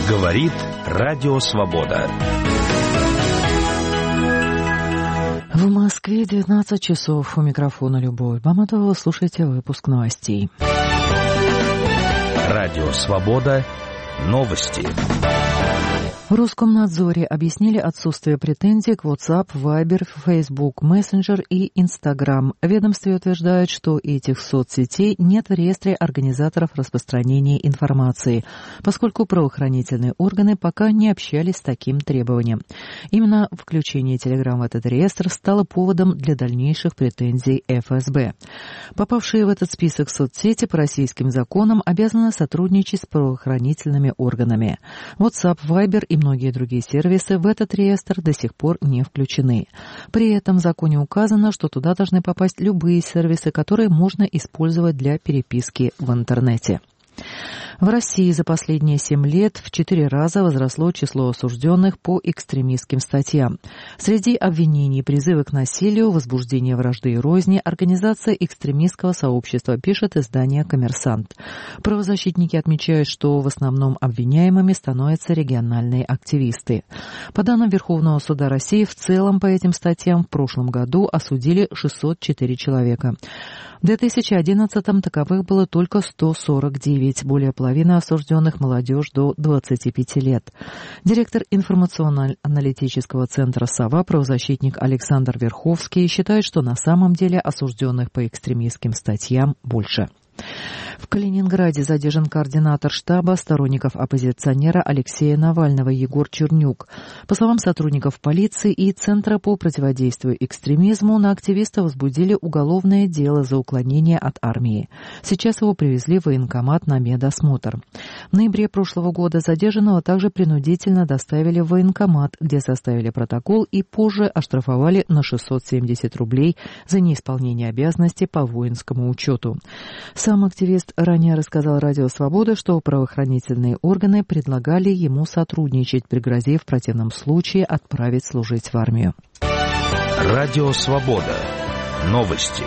Говорит Радио Свобода. В Москве 19 часов. У микрофона Любовь Баматова. Слушайте выпуск новостей. Радио Свобода. Новости. В Роскомнадзоре объяснили отсутствие претензий к WhatsApp, Viber, Facebook Messenger и Instagram. В ведомстве утверждают, что этих соцсетей нет в реестре организаторов распространения информации, поскольку правоохранительные органы пока не общались с таким требованием. Именно включение Telegram в этот реестр стало поводом для дальнейших претензий ФСБ. Попавшие в этот список соцсети по российским законам обязаны сотрудничать с правоохранительными органами. WhatsApp, Viber и многие другие сервисы в этот реестр до сих пор не включены. При этом в законе указано, что туда должны попасть любые сервисы, которые можно использовать для переписки в интернете. В России за последние 7 лет в 4 раза возросло число осужденных по экстремистским статьям. Среди обвинений призывы к насилию, возбуждение вражды и розни, организация экстремистского сообщества, пишет издание «Коммерсант». Правозащитники отмечают, что в основном обвиняемыми становятся региональные активисты. По данным Верховного суда России, в целом по этим статьям в прошлом году осудили 604 человека. В 2011-м таковых было только 149, более половины осужденных молодежь до 25 лет. Директор информационно-аналитического центра «Сова», правозащитник Александр Верховский, считает, что на самом деле осужденных по экстремистским статьям больше. В Калининграде задержан координатор штаба сторонников оппозиционера Алексея Навального Егор Чернюк. По словам сотрудников полиции и Центра по противодействию экстремизму, на активиста возбудили уголовное дело за уклонение от армии. Сейчас его привезли в военкомат на медосмотр. В ноябре прошлого года задержанного также принудительно доставили в военкомат, где составили протокол и позже оштрафовали на 670 рублей за неисполнение обязанностей по воинскому учету. Сам активист ранее рассказал Радио Свобода, что правоохранительные органы предлагали ему сотрудничать, пригрозив в противном случае отправить служить в армию. Радио Свобода. Новости.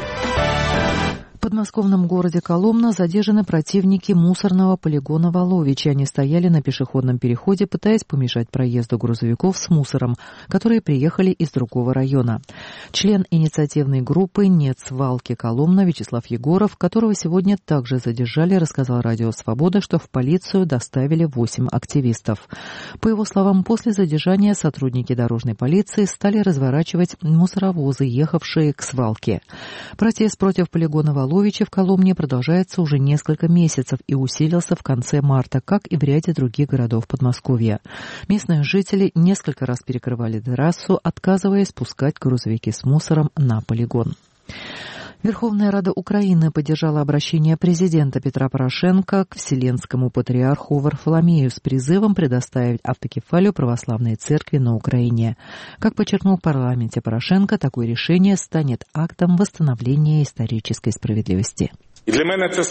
В подмосковном городе Коломна задержаны противники мусорного полигона Воловичи. Они стояли на пешеходном переходе, пытаясь помешать проезду грузовиков с мусором, которые приехали из другого района. Член инициативной группы «Нет свалки Коломна» Вячеслав Егоров, которого сегодня также задержали, рассказал Радио Свобода, что в полицию доставили 8 активистов. По его словам, после задержания сотрудники дорожной полиции стали разворачивать мусоровозы, ехавшие к свалке. Протест против полигона Воловичи в Коломне продолжается уже несколько месяцев и усилился в конце марта, как и в ряде других городов Подмосковья. Местные жители несколько раз перекрывали трассу, отказываясь пускать грузовики с мусором на полигон. Верховная Рада Украины поддержала обращение президента Петра Порошенко к Вселенскому патриарху Варфоломею с призывом предоставить автокефалию православной церкви на Украине. Как подчеркнул в парламенте Порошенко, такое решение станет актом восстановления исторической справедливости. Для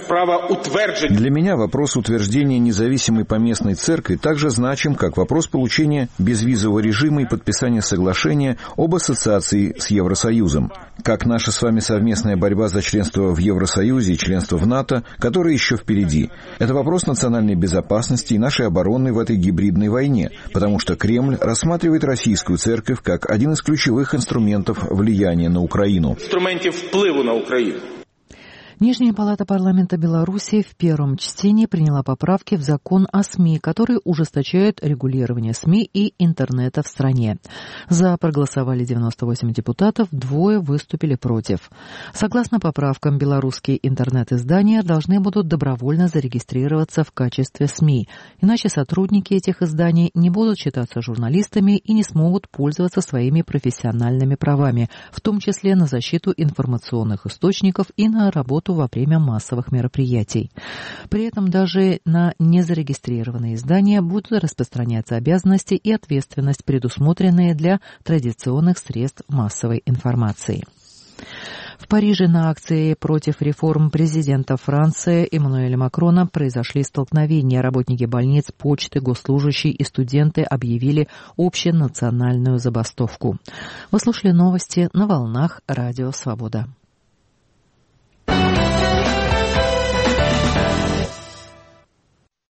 меня вопрос утверждения независимой поместной церкви также значим, как вопрос получения безвизового режима и подписания соглашения об ассоциации с Евросоюзом, как наша с вами совместная борьба за членство в Евросоюзе и членство в НАТО, которое еще впереди. Это вопрос национальной безопасности и нашей обороны в этой гибридной войне, потому что Кремль рассматривает российскую церковь как один из ключевых инструментов влияния на Украину. Инструментов впливу на Украину. Нижняя палата парламента Беларуси в первом чтении приняла поправки в закон о СМИ, которые ужесточают регулирование СМИ и интернета в стране. За проголосовали 98 депутатов, 2 выступили против. Согласно поправкам, белорусские интернет-издания должны будут добровольно зарегистрироваться в качестве СМИ, иначе сотрудники этих изданий не будут считаться журналистами и не смогут пользоваться своими профессиональными правами, в том числе на защиту информационных источников и на работу во время массовых мероприятий. При этом даже на незарегистрированные издания будут распространяться обязанности и ответственность, предусмотренные для традиционных средств массовой информации. В Париже на акции против реформ президента Франции Эммануэля Макрона произошли столкновения. Работники больниц, почты, госслужащие и студенты объявили общенациональную забастовку. Вы слушали новости на волнах Радио Свобода.